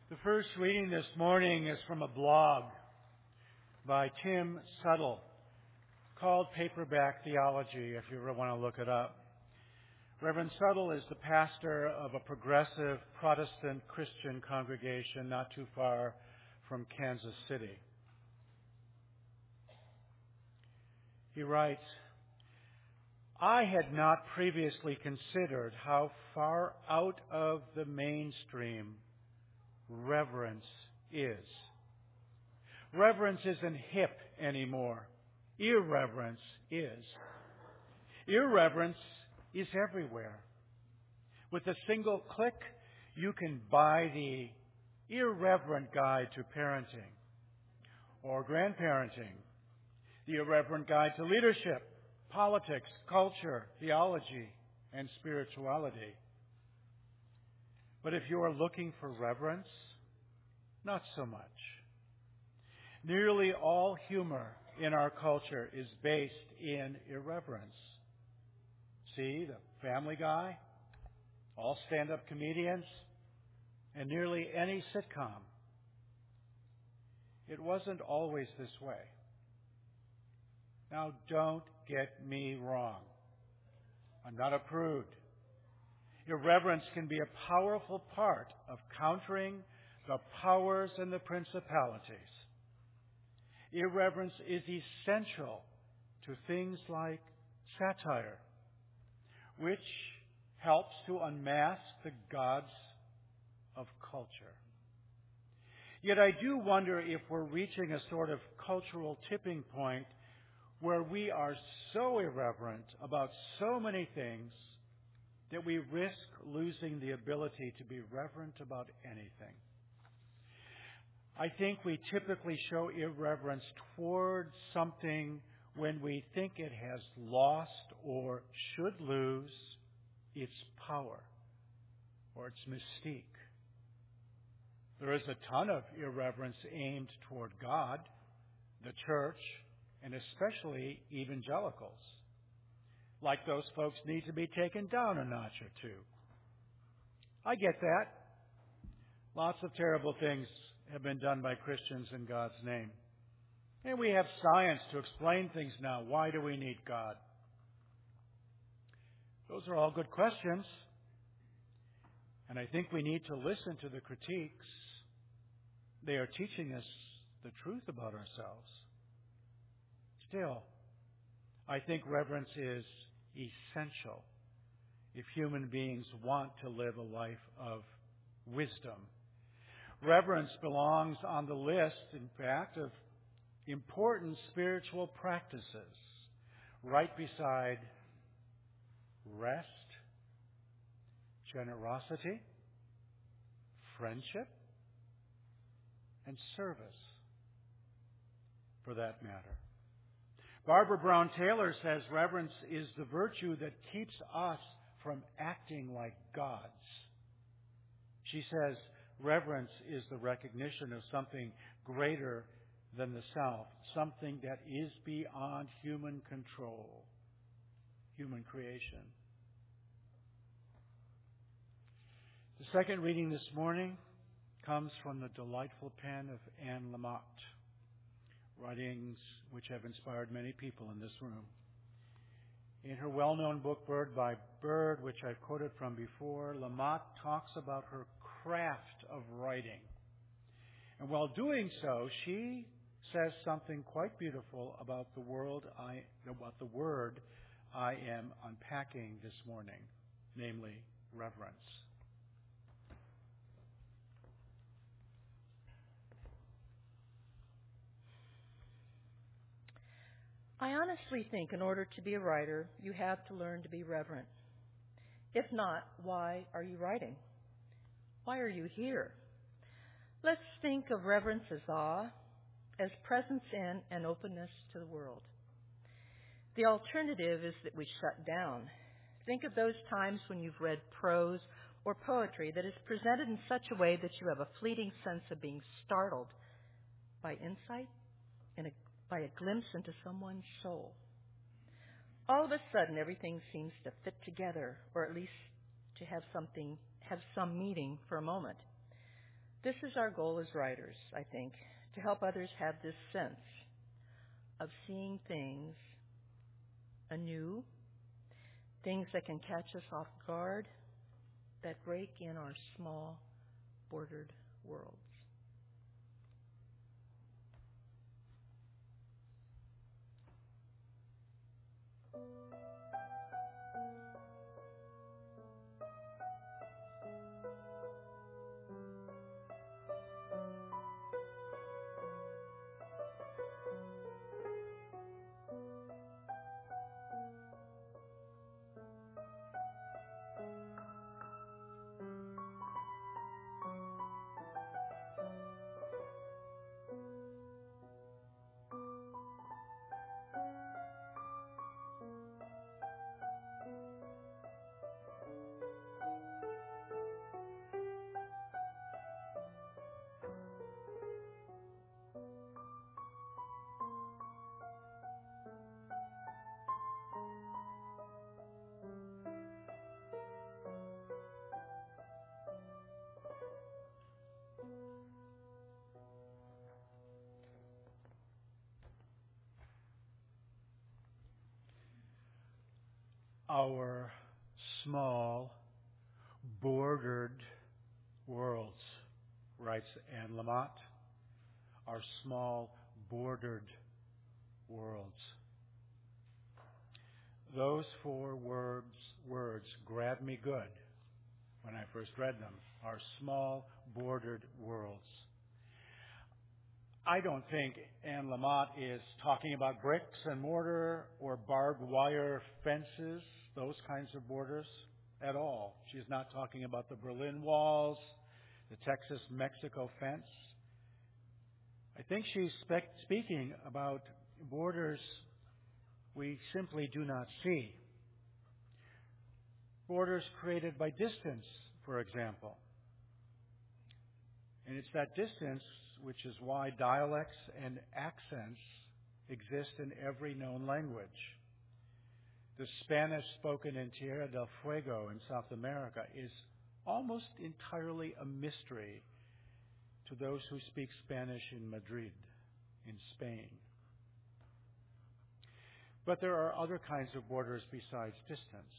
The first reading this morning is from a blog by Tim Suttle called Paperback Theology, if you ever want to look it up. Reverend Suttle is the pastor of a progressive Protestant Christian congregation not too far from Kansas City. He writes, I had not previously considered how far out of the mainstream reverence is. Reverence isn't hip anymore. Irreverence is. Irreverence is everywhere. With a single click, you can buy the Irreverent Guide to Parenting or Grandparenting, the Irreverent Guide to Leadership, Politics, Culture, Theology, and Spirituality. But if you are looking for reverence, not so much. Nearly all humor in our culture is based in irreverence. See, the Family Guy, all stand-up comedians, and nearly any sitcom. It wasn't always this way. Now, don't get me wrong. I'm not a prude. Irreverence can be a powerful part of countering the powers and the principalities. Irreverence is essential to things like satire, which helps to unmask the gods of culture. Yet I do wonder if we're reaching a sort of cultural tipping point where we are so irreverent about so many things that we risk losing the ability to be reverent about anything. I think we typically show irreverence toward something when we think it has lost or should lose its power or its mystique. There is a ton of irreverence aimed toward God, the church, and especially evangelicals. Like those folks need to be taken down a notch or two. I get that. Lots of terrible things have been done by Christians in God's name. And we have science to explain things now. Why do we need God? Those are all good questions. And I think we need to listen to the critiques. They are teaching us the truth about ourselves. Still, I think reverence is essential if human beings want to live a life of wisdom. Reverence belongs on the list, in fact, of important spiritual practices, right beside rest, generosity, friendship, and service, for that matter. Barbara Brown Taylor says reverence is the virtue that keeps us from acting like gods. She says reverence is the recognition of something greater than the self, something that is beyond human control, human creation. The second reading this morning comes from the delightful pen of Anne Lamott, writings which have inspired many people in this room. In her well-known book, Bird by Bird, which I've quoted from before, Lamott talks about her craft of writing. And while doing so, she says something quite beautiful about the word I am unpacking this morning, namely reverence. I honestly think in order to be a writer, you have to learn to be reverent. If not, why are you writing? Why are you here? Let's think of reverence as awe, as presence in and openness to the world. The alternative is that we shut down. Think of those times when you've read prose or poetry that is presented in such a way that you have a fleeting sense of being startled by insight and by a glimpse into someone's soul. All of a sudden, everything seems to fit together, or at least to have some meaning for a moment. This is our goal as writers, I think, to help others have this sense of seeing things anew, things that can catch us off guard, that break in our small, bordered worlds. Our small, bordered worlds, writes Anne Lamott, our small, bordered worlds. Those four words grabbed me good when I first read them, our small, bordered worlds. I don't think Anne Lamott is talking about bricks and mortar or barbed wire fences, those kinds of borders, at all. She's not talking about the Berlin walls, the Texas-Mexico fence. I think she's speaking about borders we simply do not see. Borders created by distance, for example. And it's that distance which is why dialects and accents exist in every known language. The Spanish spoken in Tierra del Fuego in South America is almost entirely a mystery to those who speak Spanish in Madrid, in Spain. But there are other kinds of borders besides distance.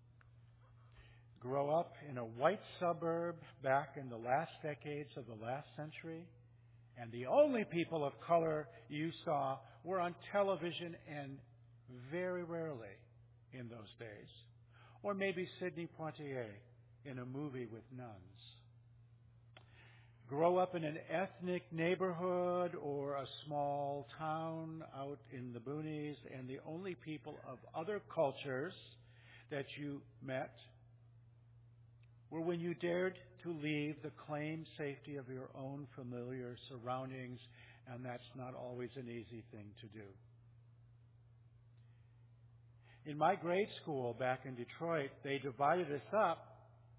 Grow up in a white suburb back in the last decades of the last century, and the only people of color you saw were on television and very rarely in those days. Or maybe Sidney Poitier in a movie with nuns. Grow up in an ethnic neighborhood or a small town out in the boonies, and the only people of other cultures that you met were when you dared to leave the claimed safety of your own familiar surroundings, and that's not always an easy thing to do. In my grade school back in Detroit, they divided us up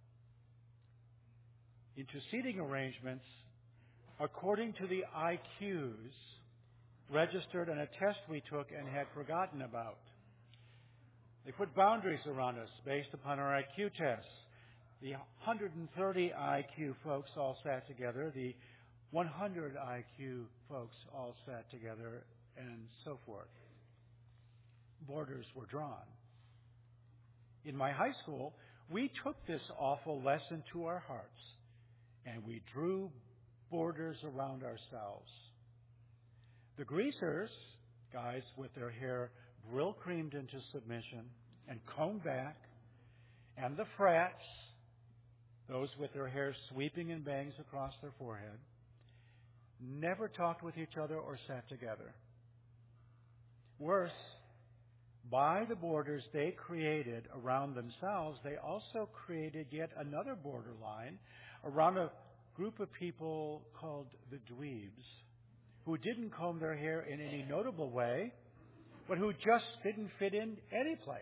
into seating arrangements according to the IQs registered on a test we took and had forgotten about. They put boundaries around us based upon our IQ tests. The 130 IQ folks all sat together. The 100 IQ folks all sat together, and so forth. Borders were drawn. In my high school, we took this awful lesson to our hearts, and we drew borders around ourselves. The greasers, guys with their hair brill creamed into submission and combed back, and the frats, those with their hair sweeping in bangs across their forehead, never talked with each other or sat together. Worse, by the borders they created around themselves, they also created yet another borderline around a group of people called the dweebs, who didn't comb their hair in any notable way, but who just didn't fit in any place.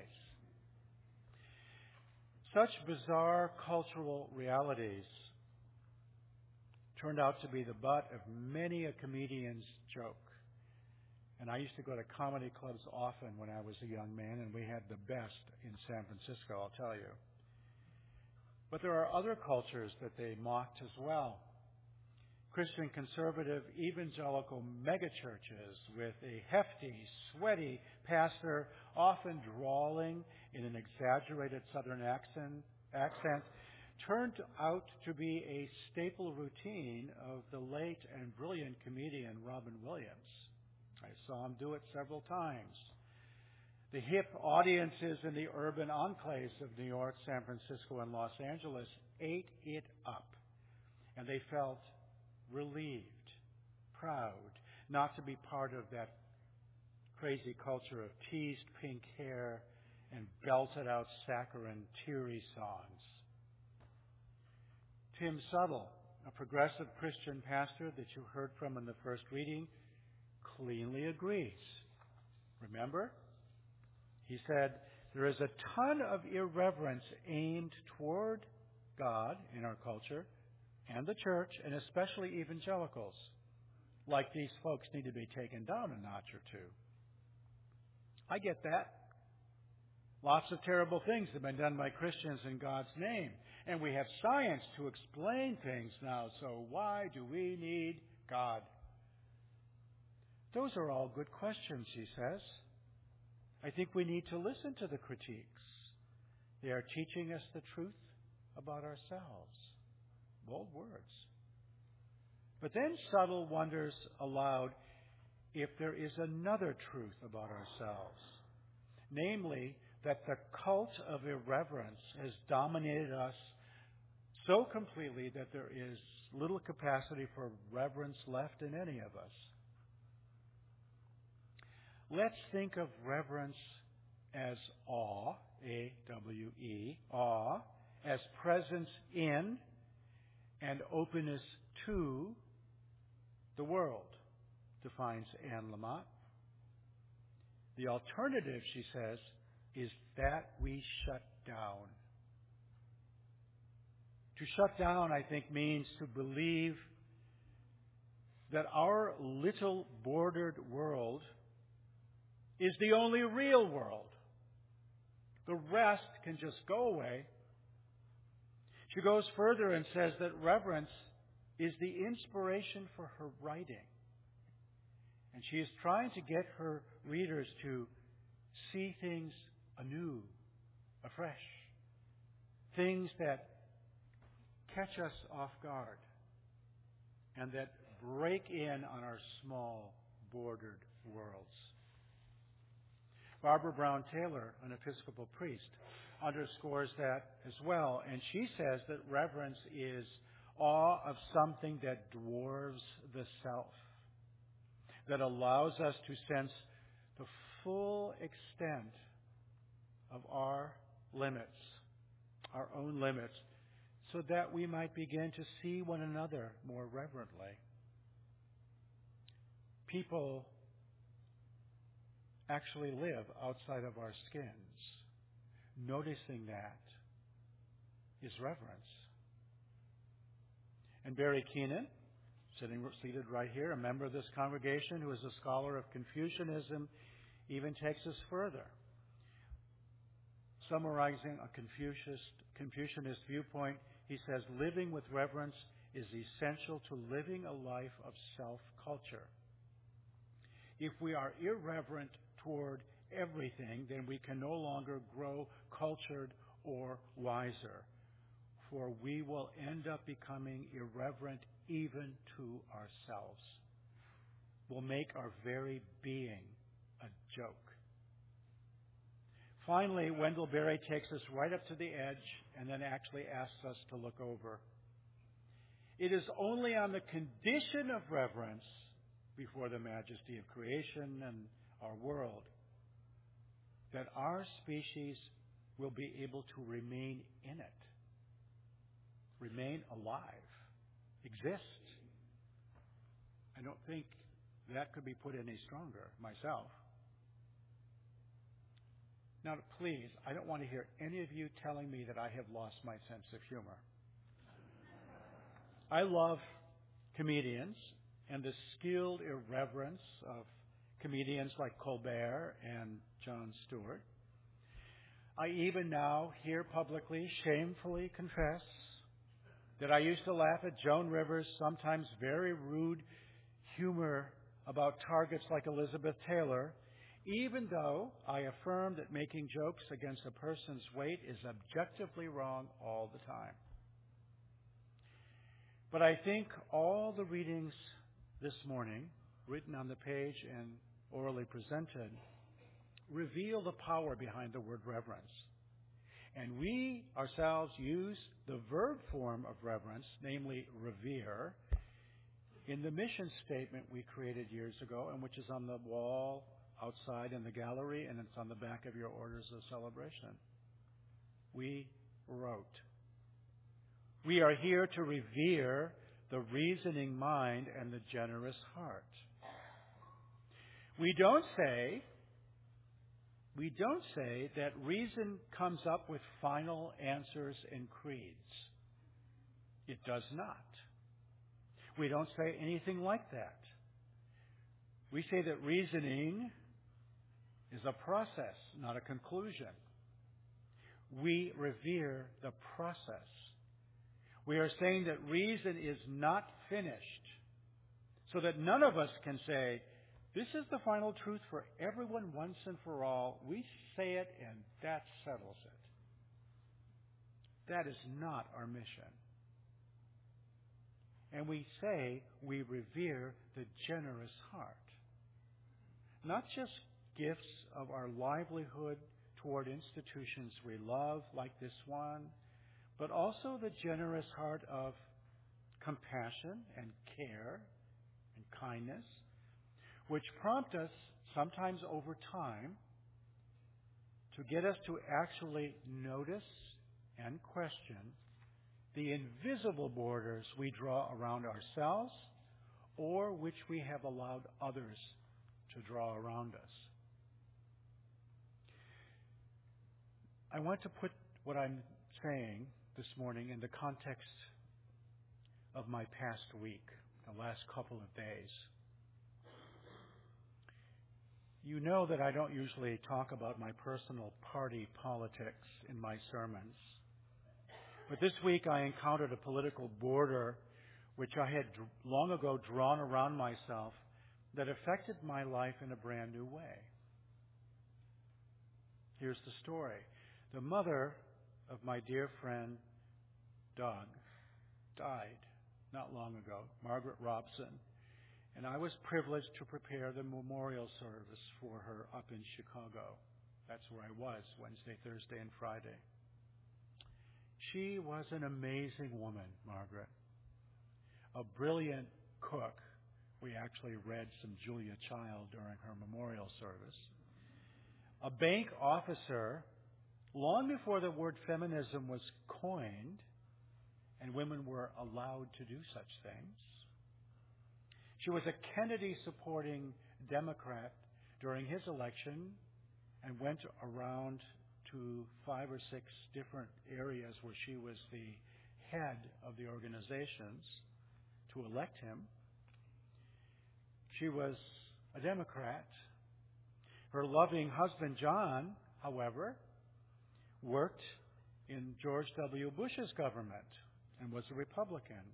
Such bizarre cultural realities turned out to be the butt of many a comedian's joke. And I used to go to comedy clubs often when I was a young man, and we had the best in San Francisco, I'll tell you. But there are other cultures that they mocked as well. Christian conservative evangelical megachurches with a hefty, sweaty pastor, often drawling in an exaggerated southern accent, turned out to be a staple routine of the late and brilliant comedian Robin Williams. I saw him do it several times. The hip audiences in the urban enclaves of New York, San Francisco, and Los Angeles ate it up, and they felt relieved, proud, not to be part of that crazy culture of teased pink hair and belted out saccharine, teary songs. Tim Suttle, a progressive Christian pastor that you heard from in the first reading, cleanly agrees. Remember? He said, there is a ton of irreverence aimed toward God in our culture and the church, and especially evangelicals. Like these folks need to be taken down a notch or two. I get that. Lots of terrible things have been done by Christians in God's name. And we have science to explain things now, so why do we need God? Those are all good questions, he says. I think we need to listen to the critiques. They are teaching us the truth about ourselves. Bold words. But then Suttle wonders aloud if there is another truth about ourselves, namely that the cult of irreverence has dominated us so completely that there is little capacity for reverence left in any of us. Let's think of reverence as awe, A-W-E, awe, as presence in and openness to the world, defines Anne Lamott. The alternative, she says, is that we shut down. To shut down, I think, means to believe that our little bordered world is the only real world. The rest can just go away. She goes further and says that reverence is the inspiration for her writing. And she is trying to get her readers to see things anew, afresh. Things that catch us off guard and that break in on our small, bordered worlds. Barbara Brown Taylor, an Episcopal priest, underscores that as well, and she says that reverence is awe of something that dwarves the self, that allows us to sense the full extent of our limits, our own limits, so that we might begin to see one another more reverently. People actually live outside of our skins. Noticing that is reverence. And Barry Keenan, seated right here, a member of this congregation who is a scholar of Confucianism, even takes us further. Summarizing a Confucianist viewpoint, he says, living with reverence is essential to living a life of self-culture. If we are irreverent toward everything, then we can no longer grow cultured or wiser, for we will end up becoming irreverent even to ourselves. We'll make our very being a joke. Finally, Wendell Berry takes us right up to the edge and then actually asks us to look over. It is only on the condition of reverence before the majesty of creation and our world that our species will be able to remain in it, remain alive, exist. I don't think that could be put any stronger myself. Now, please, I don't want to hear any of you telling me that I have lost my sense of humor. I love comedians and the skilled irreverence of comedians like Colbert and Jon Stewart. I even now here publicly, shamefully confess that I used to laugh at Joan Rivers' sometimes very rude humor about targets like Elizabeth Taylor, even though I affirm that making jokes against a person's weight is objectively wrong all the time. But I think all the readings this morning, written on the page and orally presented, reveal the power behind the word reverence. And we ourselves use the verb form of reverence, namely revere, in the mission statement we created years ago and which is on the wall outside in the gallery, and it's on the back of your orders of celebration. We wrote, "We are here to revere the reasoning mind and the generous heart." We don't say that reason comes up with final answers and creeds. It does not. We don't say anything like that. We say that reasoning is a process, not a conclusion. We revere the process. We are saying that reason is not finished, so that none of us can say, this is the final truth for everyone once and for all. We say it and that settles it. That is not our mission. And we say we revere the generous heart. Not just gifts of our livelihood toward institutions we love, like this one, but also the generous heart of compassion and care and kindness, which prompt us, sometimes over time, to get us to actually notice and question the invisible borders we draw around ourselves or which we have allowed others to draw around us. I want to put what I'm saying this morning in the context of my past week, the last couple of days. You know that I don't usually talk about my personal party politics in my sermons. But this week I encountered a political border which I had long ago drawn around myself that affected my life in a brand new way. Here's the story. The mother of my dear friend Doug died not long ago, Margaret Robson, and I was privileged to prepare the memorial service for her up in Chicago. That's where I was Wednesday, Thursday, and Friday. She was an amazing woman, Margaret. A brilliant cook. We actually read some Julia Child during her memorial service. A bank officer, long before the word feminism was coined and women were allowed to do such things. She was a Kennedy-supporting Democrat during his election and went around to 5 or 6 different areas where she was the head of the organizations to elect him. She was a Democrat. Her loving husband, John, however, worked in George W. Bush's government and was a Republican.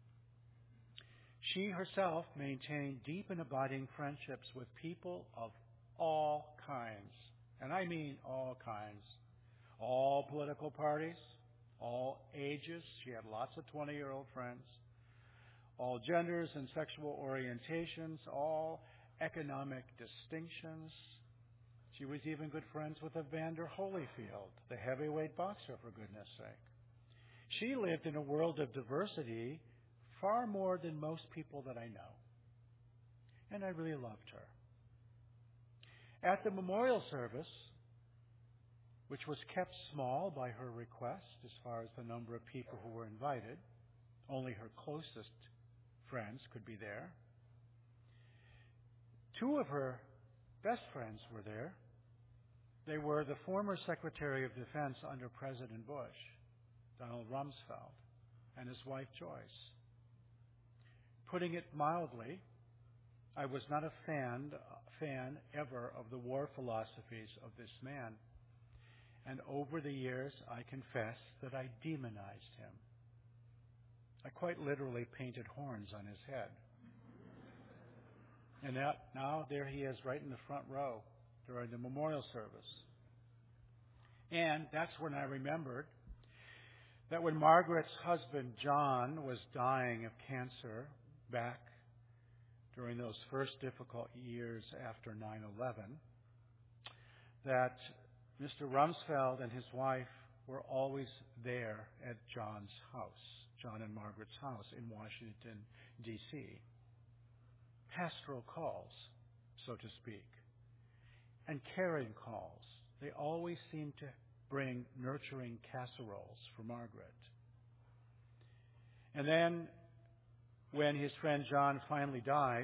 She herself maintained deep and abiding friendships with people of all kinds, and I mean all kinds, all political parties, all ages. She had lots of 20-year-old friends, all genders and sexual orientations, all economic distinctions. She was even good friends with Evander Holyfield, the heavyweight boxer, for goodness sake. She lived in a world of diversity far more than most people that I know. And I really loved her. At the memorial service, which was kept small by her request as far as the number of people who were invited, only her closest friends could be there. 2 of her best friends were there. They were the former Secretary of Defense under President Bush, Donald Rumsfeld, and his wife, Joyce. Putting it mildly, I was not a fan ever of the war philosophies of this man. And over the years, I confess that I demonized him. I quite literally painted horns on his head. And now there he is right in the front row during the memorial service. And that's when I remembered that when Margaret's husband, John, was dying of cancer back during those first difficult years after 9/11, that Mr. Rumsfeld and his wife were always there at John's house, John and Margaret's house in Washington, D.C. Pastoral calls, so to speak, and caring calls. They always seemed to bring nurturing casseroles for Margaret. And then when his friend John finally died,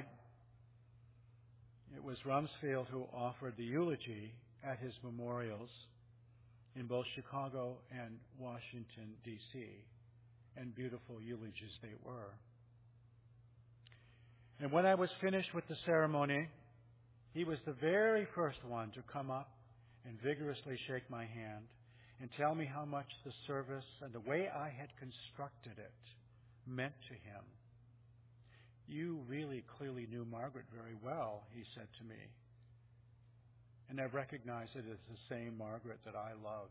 it was Rumsfeld who offered the eulogy at his memorials in both Chicago and Washington, D.C., and beautiful eulogies they were. And when I was finished with the ceremony, he was the very first one to come up and vigorously shake my hand and tell me how much the service and the way I had constructed it meant to him. You really clearly knew Margaret very well, he said to me. And I recognized it as the same Margaret that I loved.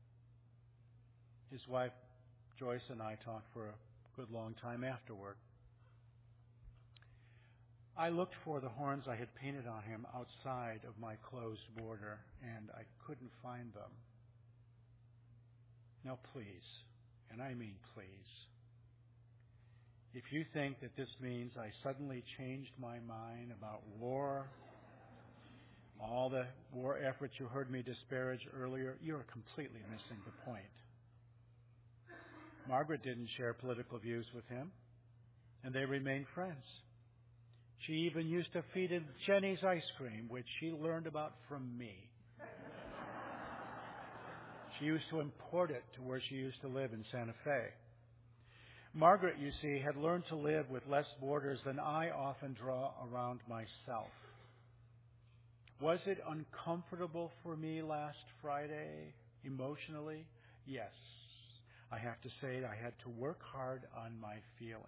His wife, Joyce, and I talked for a good long time afterward. I looked for the horns I had painted on him outside of my closed border, and I couldn't find them. Now, please, and I mean please, if you think that this means I suddenly changed my mind about war, all the war efforts you heard me disparage earlier, you're completely missing the point. Margaret didn't share political views with him, and they remained friends. She even used to feed him Jenny's ice cream, which she learned about from me. She used to import it to where she used to live in Santa Fe. Margaret, you see, had learned to live with less borders than I often draw around myself. Was it uncomfortable for me last Friday, emotionally? Yes. I have to say I had to work hard on my feelings.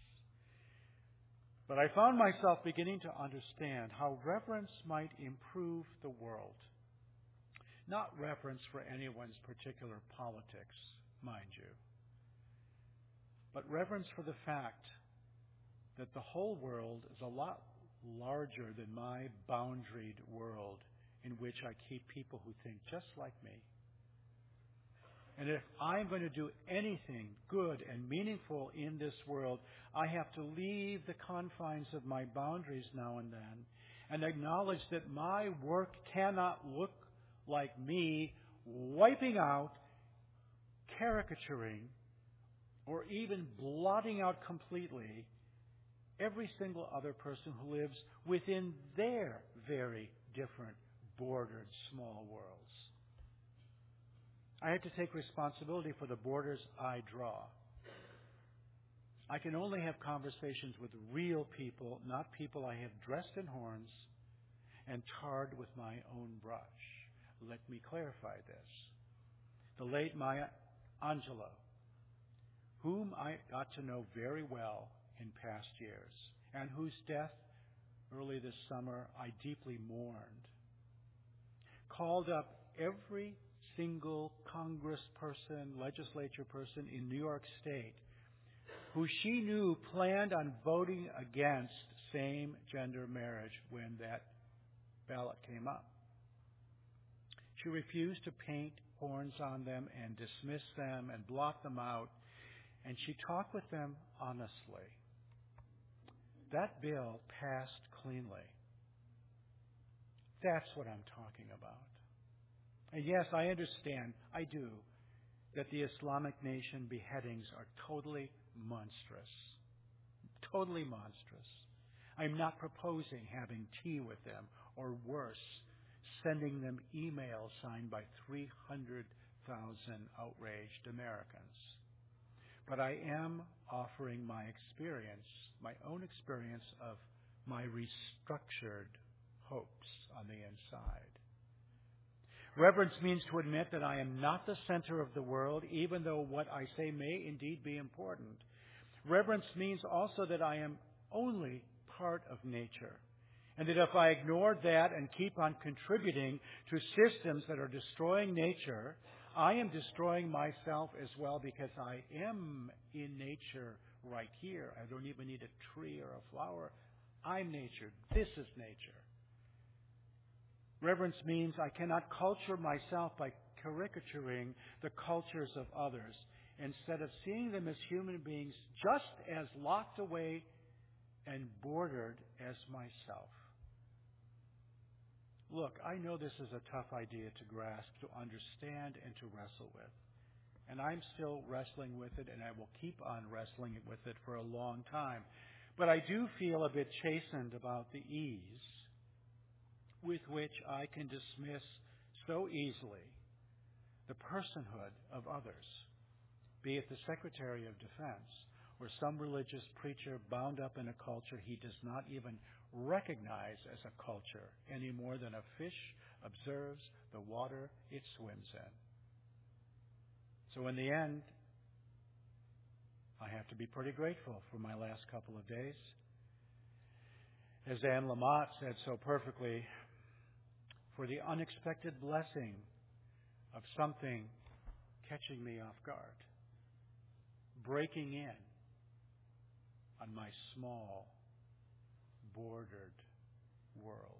But I found myself beginning to understand how reverence might improve the world. Not reverence for anyone's particular politics, mind you, but reverence for the fact that the whole world is a lot larger than my boundaried world in which I keep people who think just like me. And if I'm going to do anything good and meaningful in this world, I have to leave the confines of my boundaries now and then and acknowledge that my work cannot look like me wiping out, caricaturing, or even blotting out completely every single other person who lives within their very different, bordered, small worlds. I have to take responsibility for the borders I draw. I can only have conversations with real people, not people I have dressed in horns and tarred with my own brush. Let me clarify this. The late Maya Angelou, whom I got to know very well in past years, and whose death early this summer I deeply mourned, called up every single congressperson, legislature person in New York State who she knew planned on voting against same-gender marriage when that ballot came up. She refused to paint horns on them and dismiss them and blot them out, and she talked with them honestly. That bill passed cleanly. That's what I'm talking about. And yes, I understand, I do, that the Islamic Nation beheadings are totally monstrous. Totally monstrous. I'm not proposing having tea with them, or worse, sending them emails signed by 300,000 outraged Americans. But I am offering my experience, my own experience of my restructured hopes on the inside. Reverence means to admit that I am not the center of the world, even though what I say may indeed be important. Reverence means also that I am only part of nature, and that if I ignore that and keep on contributing to systems that are destroying nature, I am destroying myself as well, because I am in nature right here. I don't even need a tree or a flower. I'm nature. This is nature. Reverence means I cannot culture myself by caricaturing the cultures of others, instead of seeing them as human beings just as locked away and bordered as myself. Look, I know this is a tough idea to grasp, to understand, and to wrestle with. And I'm still wrestling with it, and I will keep on wrestling with it for a long time. But I do feel a bit chastened about the ease with which I can dismiss so easily the personhood of others, be it the Secretary of Defense or some religious preacher bound up in a culture he does not even recognize as a culture any more than a fish observes the water it swims in. So in the end, I have to be pretty grateful for my last couple of days. As Anne Lamott said so perfectly, for the unexpected blessing of something catching me off guard, breaking in on my small, bordered world.